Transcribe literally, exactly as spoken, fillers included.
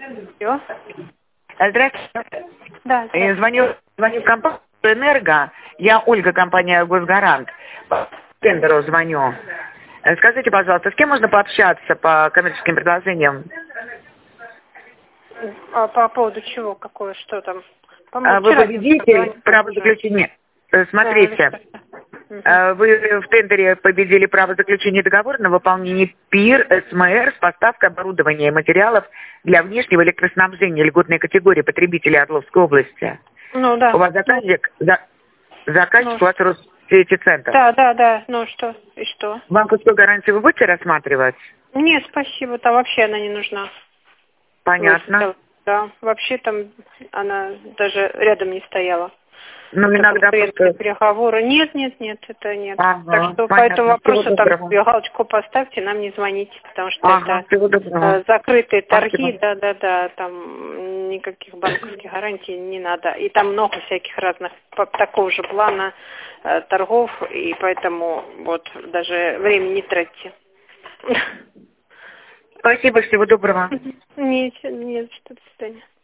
Алло. Здравствуйте. Да, Я здравствуйте. звоню, звоню в компанию «Энерго». Я Ольга, компания «Госгарант». По тендеру звоню. Э, Скажите, пожалуйста, с кем можно пообщаться по коммерческим предложениям? А по поводу чего? Какое? Что там? А По-моему, Вы вчера девушка победитель звонила право уже. заключения. Э, А, или Смотрите, что-то. Мгм. э, вы в тендере победили право заключения договора на выполнение ПИР, СМР с поставкой оборудования и материалов для внешнего электроснабжения льготной категории потребителей Орловской области. Ну, У да. вас Ну, заказчик, за, ну, заказчик у вас Россетецентр. да, да, да. Ну, что? И что? Банковскую гарантию вы будете рассматривать? Нет, спасибо. Там вообще она не нужна. Понятно. Выставила. Да. Вообще там она даже рядом не стояла. Ну, Это иногда конкурентные просто... переговоры. Нет, нет, нет, это нет. Так Ага, что по этому понятно. Всего вопросу там доброго. галочку поставьте, нам не звоните, потому что Ага, это всего э, доброго. закрытые торги, Спасибо. да-да-да, там никаких банковских гарантий не надо. И там много всяких разных по- такого же плана э, торгов, и поэтому вот даже время не тратьте. Спасибо, всего доброго. Нет, нет, что до свидания.